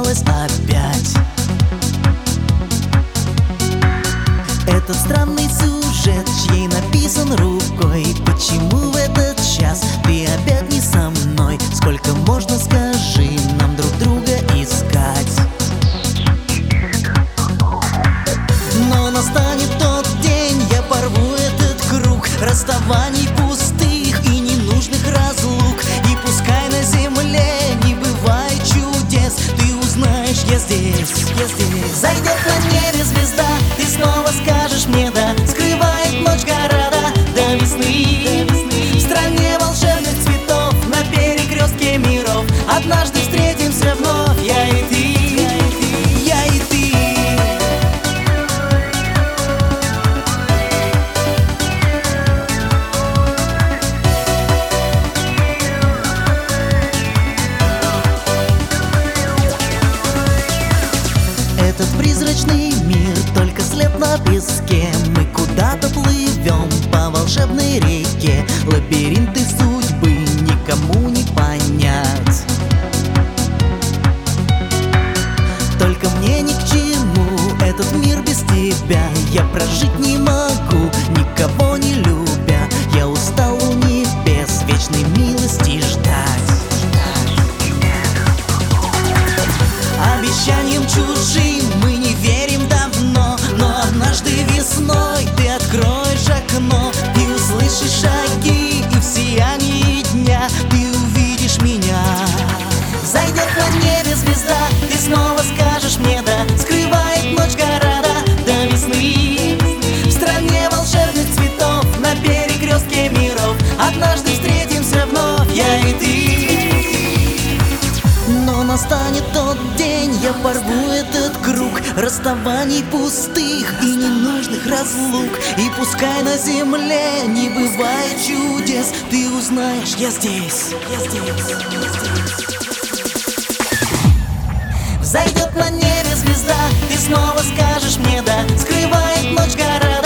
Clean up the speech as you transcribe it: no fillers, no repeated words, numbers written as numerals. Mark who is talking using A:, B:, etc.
A: осталась опять. Этот странный сюжет, чьей написан рукой. Почему в этот час ты опять не со мной? Сколько можно, скажи, нам друг друга искать? Но настанет тот день, я порву этот круг расставаний пустых и ненужных разлук. И пускай на земле не бывает чудес, ты узнаешь, я здесь, я здесь. Зайдет на небе звезда, ты снова скажешь мне да. Скрывает ночь города до весны. В стране волшебных цветов, на перекрестке миров, однажды встретимся вновь, я и ты, я и ты. Этот призрачный мир только след на песке. Мы куда-то плывем по волшебной реке. Лабиринты судьбы никому не понять. Только мне ни к чему этот мир без тебя. Я прожить не могу, никого не любя. Я устал у небес вечной милости ждать. Обещаниям чужим мы не верим давно, но однажды весной ты откроешь окно и услышишь шаги, и в сиянии дня ты увидишь меня. Зайдет на небе звезда, ты снова скажешь мне да. Скрывает ночь города до весны. В стране волшебных цветов, на перекрестке миров, однажды встретимся вновь, я и ты. Но настанет тот день, я порву этот круг расставаний пустых и ненужных разлук. И пускай на земле не бывает чудес, ты узнаешь, я здесь, я здесь, я здесь. Зайдет на небе звезда, ты снова скажешь мне да. Скрывает ночь гора